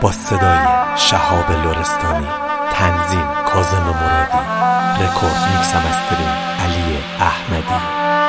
با صدای شهاب لرستانی، تنظیم کاظم مرادی، رکورد میکس و مسترینگ علی احمدی.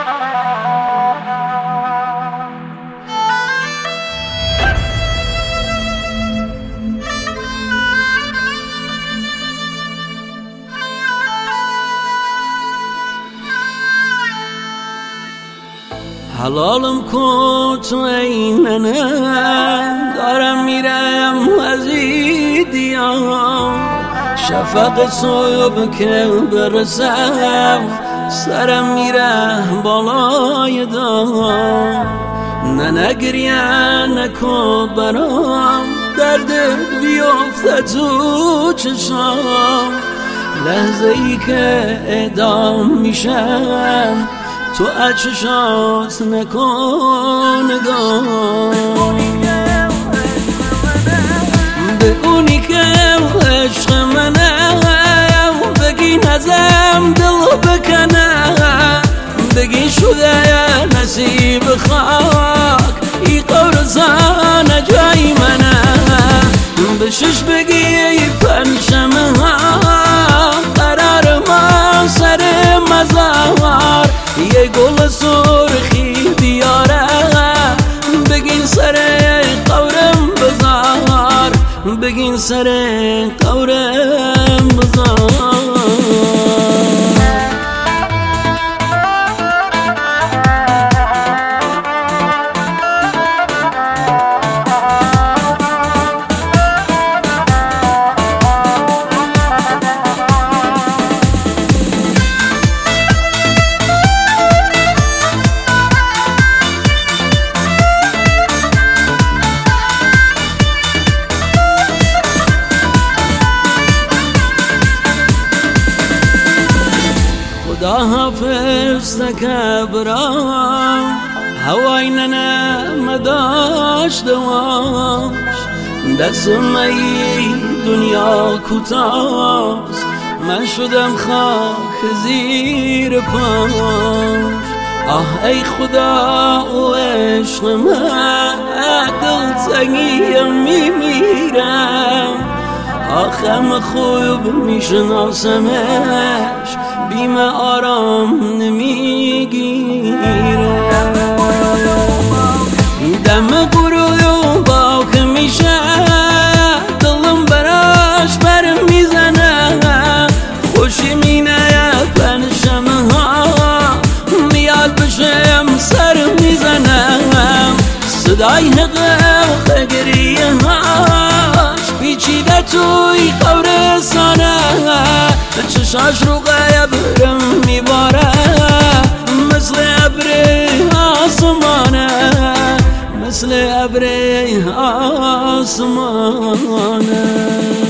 حلالم کن تو ایننه، دارم میرم از ایدیام، شفق صبح که برسم سرم میره بالای دام. نه نگریه نکن برام، دردت بیفته تو چشام، لحظه ای که اعدام میشم تو اچشات نکن نگاه. به اونی که عشق منه بگی نزم دل بکنه، بگی شده نصیب خاک ای قرصان جای منه. به شش بگی پنجشنبه قرار ما سر مزار، یه گل سرخی بیاره بگین سر قورم بزار، بگین سر قورم بزار. خدا حافظ تکبرم، هوای ننه داشت دواش، دستم ای دنیا کوتاست، من شدم خاک زیر پاش. آه ای خدا و عشق من دل تنگیم میمیرم، آخم خوب میشناسمش بیم آرام نمیگیره. دم غروب با که میشه دلم براش بر میزنه، خوشی مینه پنجشنبه ها میاد بشم سر میزنم، صدای حقه گریه هاش پیچیده توی قبرستانه، چشاش رو قبرم میباره مثل ابر آسمانه، مثل ابر آسمانه.